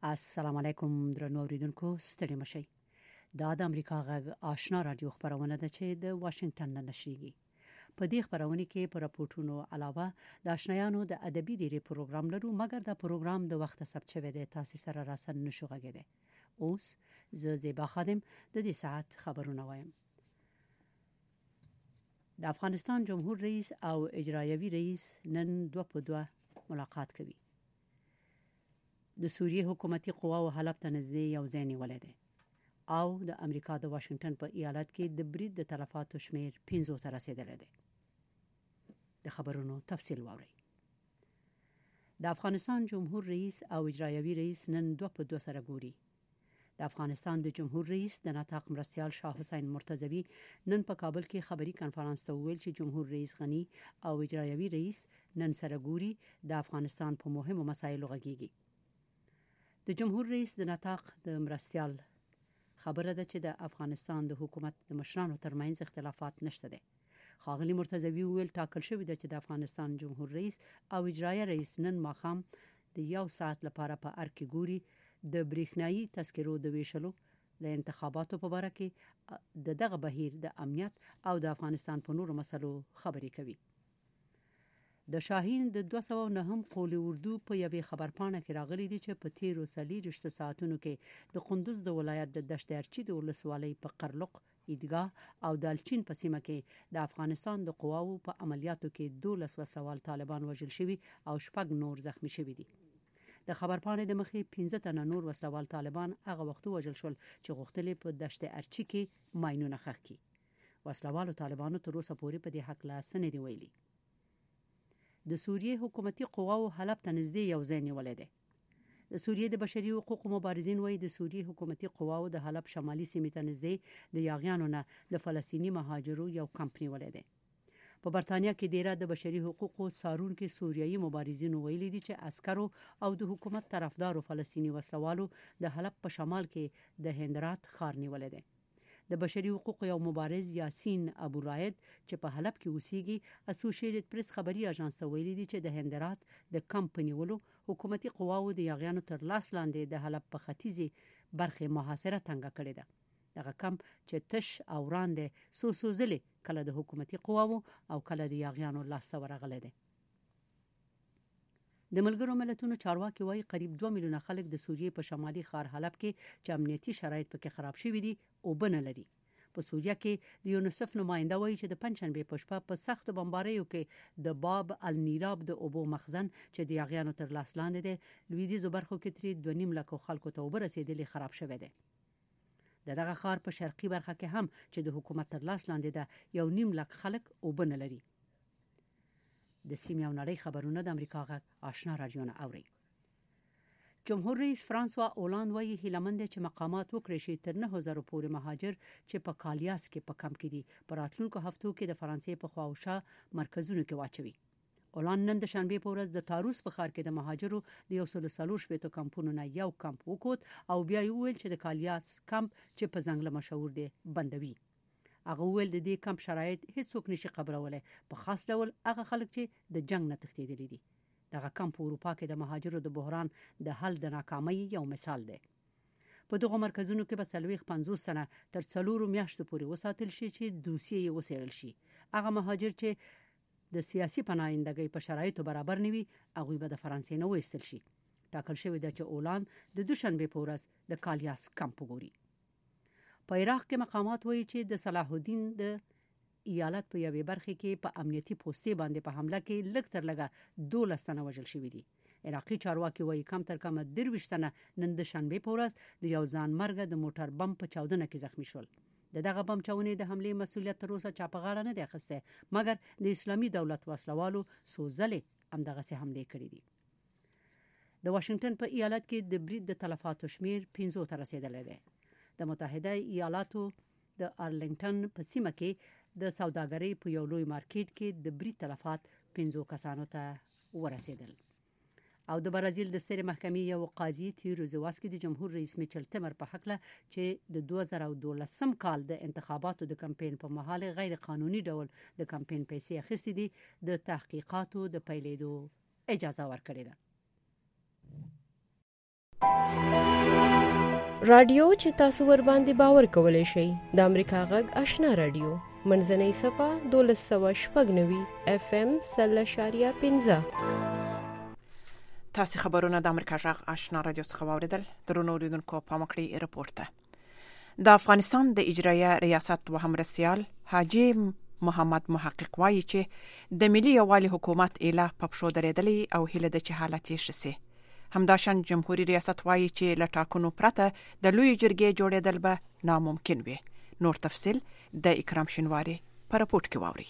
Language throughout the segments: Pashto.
السلام علیکم درنو اوریدونکو ستړي مشئ دا د امریکا غږ آشنا رادیو خبرونه ده چې د واشنگټن نه نشریږي په دې خبرونه کې پر راپورټونو علاوه د آشنایانو د ادبي ډیری پروګرام لرو مګر دا پروګرام د وخت ثبت شوی دی تاسو سره راسن نشو غږیده اوس زیبا خادم د دې ساعت خبرونه وایم د افغانستان جمهور رئیس او اجرایوي رئیس نن دوه په دوه ملاقات کوي د سوریه حکومتي قواو حلب ته نږدې یو ځای نیولې ده او د امریکا د واشنگټن په ایالت کې د برید د تلفاتو شمیر 15 ته رسیدلی دی د خبرونو تفصیل واورئ د افغانستان جمهور رئیس او اجرایوي رئیس نن دوه په دوه سره ګوري د افغانستان د جمهور رئیس د نطاق مرستیال شاه حسین مرتضوی نن په کابل کې خبري کانفرنس ته ویل چې جمهور رئیس غنی او اجرایوي رئیس نن سره ګوري د افغانستان په مهمو مسایلو غږیږي د جمهور رئیس د نطاق د مرستیال خبره ده چې د افغانستان د حکومت د مشرانو ترمنځ اختلافات نشته دي خاغلی مرتضوی ویل ټاکل شوی دی چې د افغانستان جمهور رئیس او اجرایي رئیس نن ماخام د یو ساعت لپاره په ارکی ګوري د بریښنایی تذکرو د ویشلو د انتخاباتو په اړه کې دغه بهیر د امنیت او د افغانستان په نورو مسلو خبري کوي د شاهین د 209 قول اردو په یوې خبرپاڼه کې راغلي دي چې په تیرو سلیجشت ساعتونو کې د قندوز د ولایت د دشت ارچی د ولسوالۍ په قرلق ایدګاه او دالچین په سیمه کې د افغانستان د قواو په عملیاتو کې 12 وسلوال طالبان وژل شوي او شپږ نور زخمی شوي دي د خبرپاڼې د مخې 15 تنه نور وسلوال طالبان هغه وخت وژل شول چې غوښتل په دشت ارچی کې ماینونه ښخ کړي وسلوالو طالبانو تر اوسه پورې په دې حق لا سند دی ویلي د سوریه حکومتي قواو حلب ته نږدې یو ځای نیولې ده د سوریه د بشري حقوقو مبارزین وایي د سوریه حکومتي قواو د حلب شمالي سیمې ته نږدې د یاغیانو نه د فلسطینی مهاجرو یو کمپ نیولې ده په برتانیا کې ډیره د بشري حقوقو څارونکو سوریایي مبارزین ویلي دي چې عسکرو او د حکومت طرفدارو فلسطینی وسلوالو د حلب په شمال کې د هندرات ښار نیولې ده د بشري حقوقو یو مبارز یاسین ابو رائد چې په حلب کې اوسېږي اسوسییټډ پریس خبري اژانس ته ویلي دي چې د هندرات د کمپنی ولو حکومتي قواو د یاغیانو تر لاس لاندې د حلب په ختیځي برخه محاصره تنګه کړې ده دغه کمپ چې تش او وړاندې سوسوزلي کله د حکومتي قواو او کله د یاغیانو لاس ورغله ده د ملګرو ملتونو چارواکي وایي قریب 2 میلیونه خلک د سوریې په شمالي ښار حلب کې چې امنیتي شرایط پکې خراب شوي دي او بنه لري په سوریه کې د یونیسف نماینده وایي چې د پنځشنبه په شپه په سخت بمباریو کې د باب النیراب د اوبو مخزن چې د یاغیانو تر لاس لاندې دی لویدیځو برخو کې ترې 2.5 لک خلکو ته ورسېدلي خراب شوی دی دغه ښار په شرقي برخه کې هم چې د حکومت تر لاس لاندې ده 1.5 لک خلک او بنه لري د سیمې او نړۍ خبرونه د امریکا غږ آشنا رادیو نه اوري جمهور رئیس فرانسوا اولاند وایي هیلمند چې مقامات وکړي شي تر 9000 پورې مهاجر چې په کالیاس کې په کم کې دي پر راتلونکو هفتو کې د فرانسې په خواوشا مرکزونو کې واچوي اولاند نن د شنبه په ورځ د تاروس په ښار کې د مهاجرو د 130 کمپونو نه یو کمپ وکوت او بیا یې ویل چې د کالیاس کمپ چې په ځنګل مشهور دی بندوي هغه ول د دې کمپ شرایط هیڅوک نشي قبولولای په خاص ډول هغه خلک چې د جنگ نه تښتیدلي دي دغه کمپ په اروپا کې د مهاجرو د بحران د حل د ناکامۍ یو مثال دی په دغه مرکزونو کې به 50 تنه تر 4 میاشتو پورې وساتل شي چې دوسیې یې وڅېړل شي هغه مهاجر چې د سیاسي پناهندګۍ په شرایطو برابر نوي هغه به د فرانسې نه وېستل شي ټاکل شوی دی چې اولان د دوشنبه په ورځ د کالیاس کمپ ګوري په عراق کې مقامات وایي چې د صلاح الدین د ایالت په یوې برخه کې په امنیتي پوستې باندې په حمله کې لږ تر لږه 12 تنه وژل شوي دي عراقي چارواکي وایي کم تر کم 23 تنه نن د شنبه په ورځ د یو ځان مرګ د موټر بم په چاودنه کې زخمی شول دغه بم چاونې د حمله مسولیت تر اوسه چا په غاړه نه دی اخیسته مګر د اسلامي دولت وسلوالو سوزلې همدغه سه حمله کړې دي د واشنگټن په ایالت کې د برید د تلفاتو شمیر 15 ته رسیدلی دی د متحده ایالاتو د ارلنګټن په سیمه کې د سوداګرۍ په یو لوی مارکیټ کې د برید تلفات 15 کسانو ته ورسېدل او د برازیل د سترې محکمې یو قاضي تیرو زواسکي د جمهور رئیس میچل تمر په حق له چې د 2012 کال د انتخاباتو د کمپاین په مهال غیر قانوني ډول د کمپاین پیسې اخیستې دي د تحقیقاتو د پیلېدو اجازه ورکړې ده رادیو چې تاسو ور باندې باور کولای شئ د امریکا غږ آشنا رادیو منځنۍ صفه 1290 FM 0.15 تاسو خبرونه د امریکا غږ آشنا رادیو څخه واوریدل. درنو اوریدونکو په مکړی رپورټ ده د افغانستان د اجرایه ریاست وهم رسیال حاجی محمد محقق وایي چې د ملي یووالي حکومت اله په پښو درېدلې او هله د چ حالت یې شسي. همداشان جمهوریت ریاست وایي چې له ټاکنو پرته د لوی جرګې جوړېدل به ناممکن وي. نور تفصيل د اکرام شینواری په رپورت کې واوري.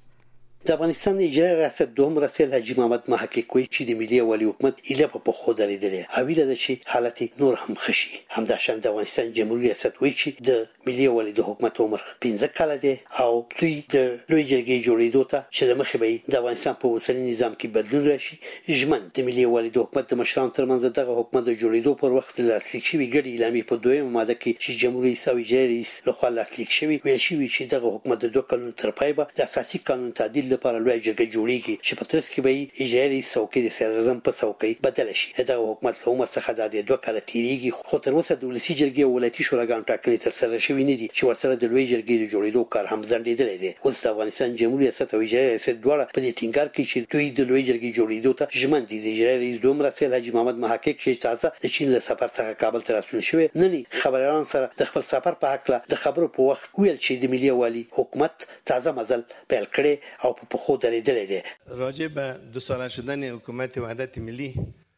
د افغانستان اجرایي ریاست دوم رسیل حاجی محمد محقق وایي چې د ملي یووالي حکومت اله په پښو درېدلې او ویل چې حالت نور هم خشي. همداشان د افغانستان جمهوریت ریاست وایي چې د ملي یووالي د حکومت عمر 15 کاله دی او دوی د لوی جرګې جوړېدو ته چې د مخې به د افغانستان په اوسنی نظام کې بدلون راشي ژمن د ملي یووالي د حکومت د مشرانو ترمنځ دغه حکومت د جوړېدو پر وخت لاسلیک شوی ګډي اعلامیه په دویمه ماده کې چې جمهوریت رئیس او اجرایي رئیس لخوا لاسلیک شوی ویل شوی چې دغه حکومت د 2 کلونو تر پای به د اساسي قانون تعدیل لپاره لوی جرګه جوړیږي چې په ترڅ کې به اجرایي رئیس څوکۍ د صدر اعظم په څوکۍ بدل شي. دغه حکومت له عمر څخه د 2 کال تیریږي خو تر اوسه د ولسی جرګې او ولایتي شوراګانو ټاکنې تر سره شوې نه دي چې ورسره د لوی جرګې د جوړېدو کار هم ځنډېدلی دی. اوس د افغانستان جمهوریت ریاست او اجرایي رئیس دواړه په دې ټینګار کوي چې دوی د لوی جرګې جوړېدو ته ژمن دي. د اجرایي رئیس دوم رسیل حاجی محمد محقق چې تازه د چین له سفر څخه کابل ته راستون شوی نن خبريالانو سره د خپل سفر په حق له خبرو په وخت ویل چې د ملي یووالي حکومت تازه مزل پیل کړي او په خو درېدلې دي. راجع به 2 ساله شدن حکومت وحدت ملی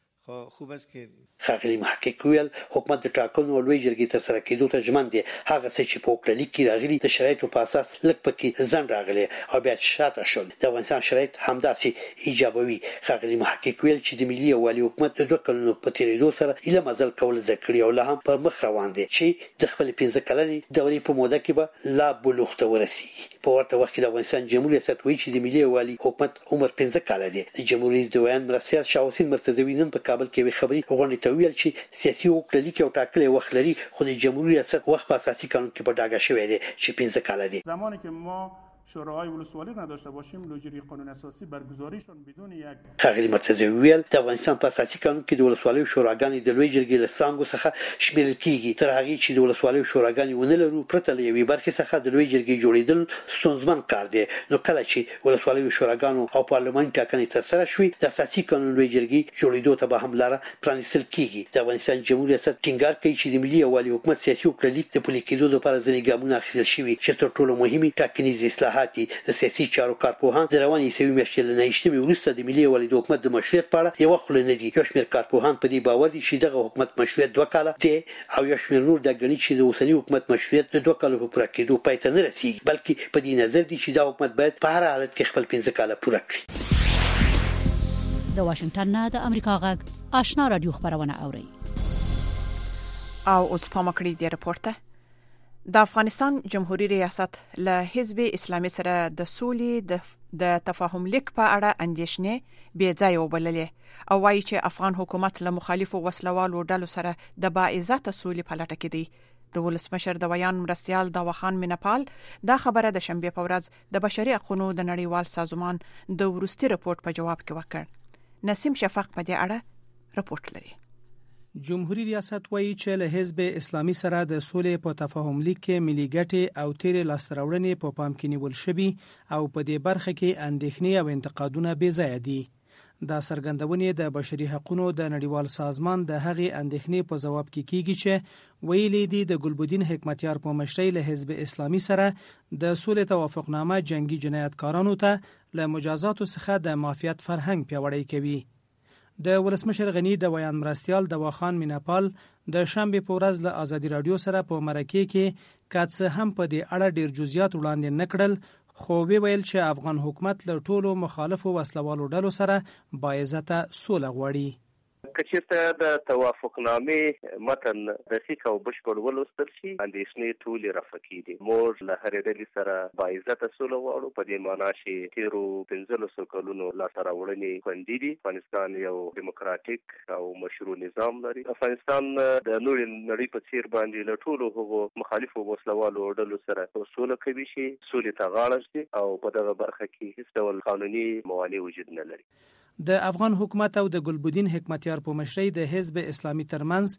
خوب است که خاغلی محقق ویل حکومت د ټاکنو او لوی جرګې تر سره کېدو ته ژمن دي. هغه څه چې په وکړلیک کې راغلي د شرایطو په اساس لږ پکې ځن راغلي او بیا شاته شول. د افغانستان شرایط همداسې ایجابوي. خاغلی محقق ویل چې د ملي یووالي حکومت د 2 کلونو په تیریدو سره اله مزل کول ذکر او لا هم په مخ روان دي چې د خپل 15 کلنې دورې په موده کې به لا بلوغ ته ورسیږي. په ورته وخت کې د افغانستان جمهوریت ریاست وایي چې د ملي یووالي حکومت عمر 15 کاله دی. د جمهوریت د ویان مرسیال شاه حسین مرتضوی نن په کابل کې خبري غونډه ته ویل چې سیاسي وکړلیک او ټاکلې وخت لري خو د جمهوریت ریاست وخت په اساسي قانون کې په ډاګه شوی دی چې 15 کاله دی. زمانی که ما شوراهای ولسوالی نداشته باشیم لوجری قانون اساسی برگزاریشون بدون یک خاغلی مرتضوی ویل د افغانستان په اساسي قانون کې د ولسوالۍ شوراګانې د لوی جرګې له څنګه څخه شمیرل کیږي تر هغه چې د ولسوالۍ شوراګانې ونه لرو پرته له یوې برخې څخه د لوی جرګې جوړېدل ستونزمن کار دی. نو کله چې ولسوالۍ شوراګانو او پارلماني ټاکنې تر سره شوي د اساسي قانون لوی جرګې جوړېدو ته به هم لاره پرانیستل کیږي. د افغانستان جمهوریت ریاست ټینګار کوي چې د ملي یووالي حکومت سیاسي وکړلیک د پلي کېدو لپاره ځینې ګامونه اخیستل شوي چې تر ټولو مهمه ټاکنیز اصلاحات د سیاسي چارو کارپوهان د رواني عیسوي میاشتې له 9 وروسته د ملي یووالي د حکومت د مشروعیت په اړه یو خل نه دي. یو شمېر کارپوهان په دې باور دي چې دغه حکومت مشروعیت 2 کاله دی او یو شمېر نور د غني چې د اوسنی حکومت مشروعیت د 2 کالو په پوره کېدو پای ته نه رسیږي بلکې په دې نظر دي چې دا حکومت باید په هر حالت کې خپل 15 کاله پوره کړي. د واشنگټن نه د امریکا غږ آشنا رادیو خبرونه اوري. او اوس په مکړی دی رپورټ د افغانستان جمهوریت ریاست له حزب اسلامي سره د سولې د تفاهم لیک په اړه اندیشنې بې ځای وبللې او وايي چې افغان حکومت له مخالفو وسلوالو ډلو سره د باعزته سولې په لټه کې دی. د ولسمشر د ویان مرستيال داوخان مینپال دا خبره د شنبه په ورځ د بشري حقوقو د نړیوال سازمان د ورستي رپورت په جواب کې وکړ. نسیم شفق په دې اړه رپورت لري. جمهوریت ریاست وایي چې له حزب اسلامي سره د سولې په تفاهم لیک کې ملي ګټې او تیر لاستراوړنې په پام کې نیول شوي او په دې برخه کې اندېښنې او انتقادونه بې ځای دي. دا څرګندونې د بشري حقوقو د نړیوال سازمان د هغې اندېښنې په ځواب کې کیږي چې ویلي دي د ګلبدین حکمتیار په مشرۍ له حزب اسلامي سره د سولې توافقنامه جنگي جنایتکارانو ته له مجازاتو څخه د معافیت فرهنګ پیاوړی کوي. د ولسمشر غنی د ویان مرستيال داوخان مینپال د شنبه په ورځ له ازادي رادیو سره په مرکه کې کاڅ هم په دې اړه ډیر جزئیات وړاندې نکړل خو ویل چې افغان حکومت له ټولو مخالفو وسلوالو ډلو سره باعزته سوله غواړي. کچېرته د توافقنامې متن دقیق او بشپړ ولوستل شي اندېښنې ټولې رفع کیږي. موږ له هرې ډلې سره باعزته سوله غواړو په دې معنی چې تیرو 15 کلونو لاسته راوړنې خوندي دي. افغانستان یو دیموکراتیک او مشروع نظام لري. افغانستان د نور نړۍ په څیر باندې له ټولو هغو مخالفو وسلوالو ډلو سره سوله کوي شي سولې ته غاړه شي او په دغه برخه کې هیڅ ډول قانوني موانع وجود نه لري. د افغان حکومت او د ګلبدین حکمتیار په مشرۍ د حزب اسلامي ترمنځ